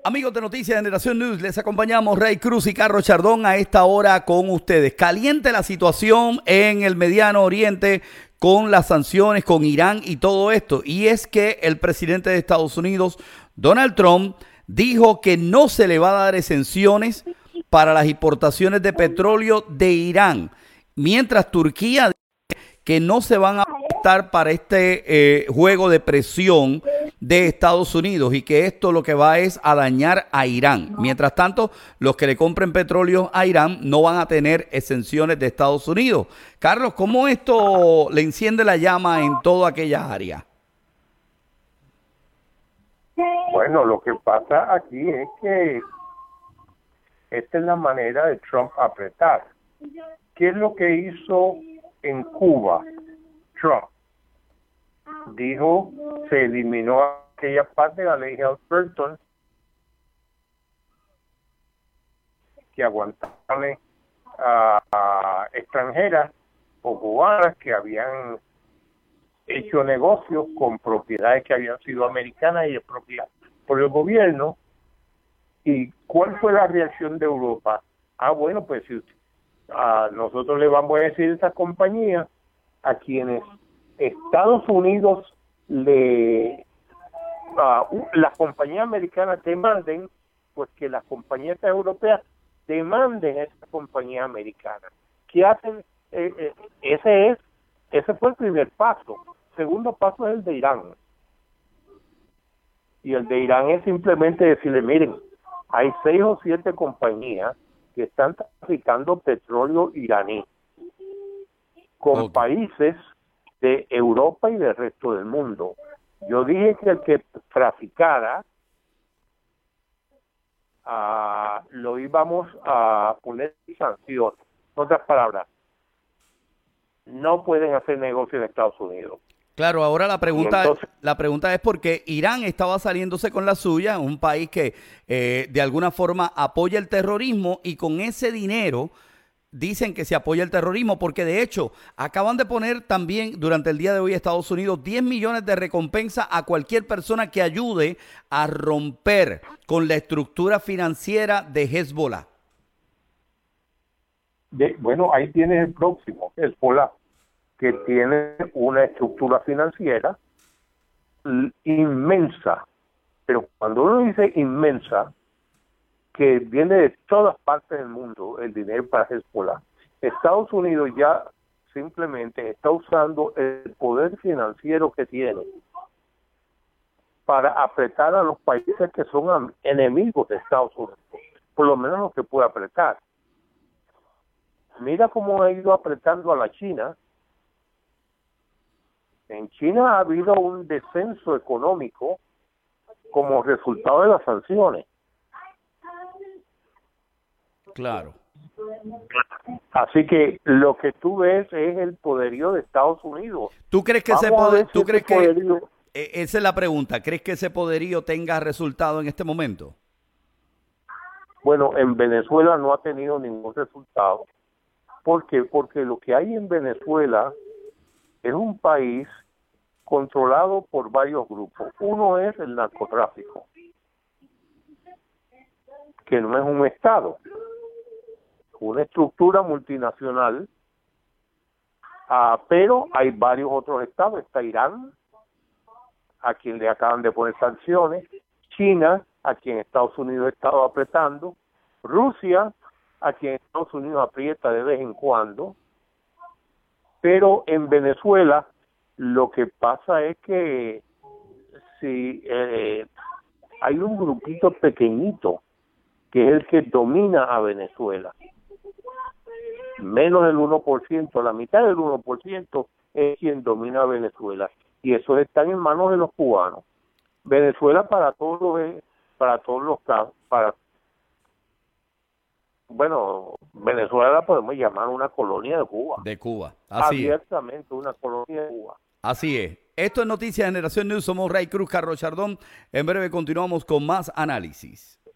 Amigos de Noticias Generación News, les acompañamos Ray Cruz y Carlos Chardón a esta hora con ustedes. Caliente la situación en el Mediano Oriente con las sanciones, con Irán y todo esto. Y es que el presidente de Estados Unidos, Donald Trump, dijo que no se le va a dar exenciones para las importaciones de petróleo de Irán, mientras Turquía dice que no se van a prestar para este juego de presión de Estados Unidos y que esto lo que va es a dañar a Irán. Mientras tanto, los que le compren petróleo a Irán no van a tener exenciones de Estados Unidos. Carlos, ¿cómo esto le enciende la llama en toda aquella área? Bueno, lo que pasa aquí es que esta es la manera de Trump apretar. ¿Qué es lo que hizo en Cuba Trump? Dijo, se eliminó aquella parte de la ley Helms-Burton que aguantaban a extranjeras o cubanas que habían hecho negocios con propiedades que habían sido americanas y de propiedad por el gobierno. ¿Y cuál fue la reacción de Europa? Bueno, pues si nosotros le vamos a decir a esa compañía a quienes Estados Unidos las compañías americanas demanden, pues que las compañías europeas demanden a esa compañía americana. ¿Qué hacen? Ese fue el primer paso. Segundo paso es el de Irán. Y el de Irán es simplemente decirle, miren, hay 6 o 7 compañías que están traficando petróleo iraní con países de Europa y del resto del mundo. Yo dije que el que traficara lo íbamos a poner en sanciones. En otras palabras, no pueden hacer negocio en Estados Unidos. Claro, ahora la pregunta es porque Irán estaba saliéndose con la suya, un país que de alguna forma apoya el terrorismo y con ese dinero dicen que se apoya el terrorismo porque de hecho acaban de poner también durante el día de hoy Estados Unidos 10 millones de recompensa a cualquier persona que ayude a romper con la estructura financiera de Hezbollah. Bueno, ahí tienes el próximo, Hezbollah, que tiene una estructura financiera inmensa, pero cuando uno dice inmensa, que viene de todas partes del mundo el dinero para Hezbollah, Estados Unidos ya simplemente está usando el poder financiero que tiene para apretar a los países que son enemigos de Estados Unidos, por lo menos los que puede apretar. Mira cómo ha ido apretando a la China. En China ha habido un descenso económico como resultado de las sanciones. Claro. Así que lo que tú ves es el poderío de Estados Unidos. ¿Tú crees que esa es la pregunta, ¿crees que ese poderío tenga resultado en este momento? Bueno, en Venezuela no ha tenido ningún resultado. ¿Por qué? Porque lo que hay en Venezuela es un país controlado por varios grupos. Uno es el narcotráfico, que no es un estado, una estructura multinacional, pero hay varios otros estados. Está Irán, a quien le acaban de poner sanciones, China, a quien Estados Unidos ha estado apretando, Rusia, a quien Estados Unidos aprieta de vez en cuando, pero en Venezuela lo que pasa es que si hay un grupito pequeñito que es el que domina a Venezuela, menos del 1%, la mitad del 1% es quien domina a Venezuela, y eso están en manos de los cubanos. Venezuela para todos los casos, Venezuela la podemos llamar una colonia de Cuba. De Cuba, así abiertamente una colonia de Cuba. Así es. Esto es Noticias Generación News. Somos Ray Cruz, Carlos Chardón. En breve continuamos con más análisis.